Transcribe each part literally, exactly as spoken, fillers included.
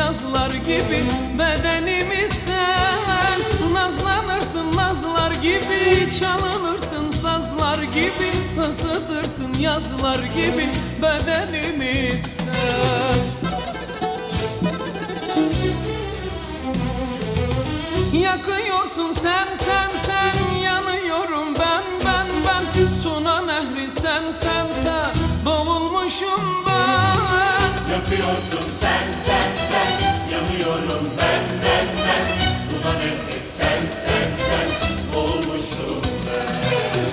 yazlar gibi bedenimi sen. Nazlanırsın nazlar gibi, çalınırsın sazlar gibi, ısıtırsın yazlar gibi bedenimi sen. Yakıyorsun sen sen sen, yanıyorum ben ben ben. Tuna Nehri sen sen sen, boğulmuşum ben. Yakıyorsun sen sen sen, yanıyorum ben ben ben. Tuna Nehri sen sen sen, boğulmuşum ben.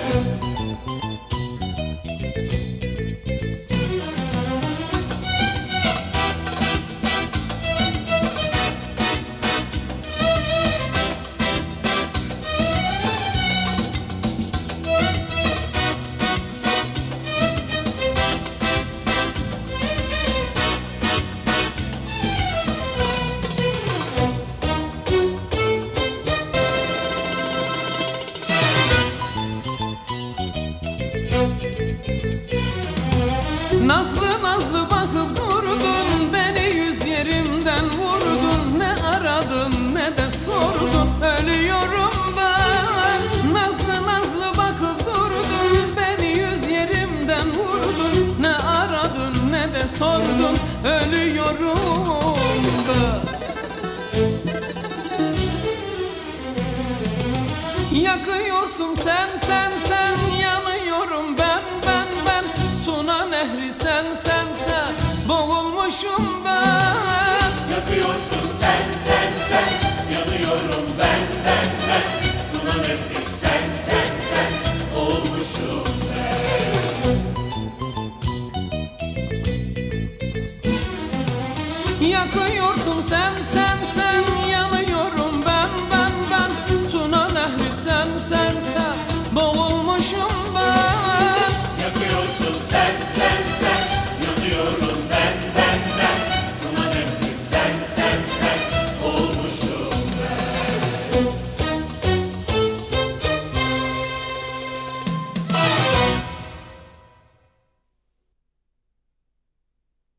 Nazlı nazlı bakıp durdun, beni yüz yerimden vurdun. Ne aradın ne de sordun, ölüyorum ben. Nazlı nazlı bakıp durdun, beni yüz yerimden vurdun. Ne aradın ne de sordun, ölüyorum ben. Yakıyorsun sen sen sen.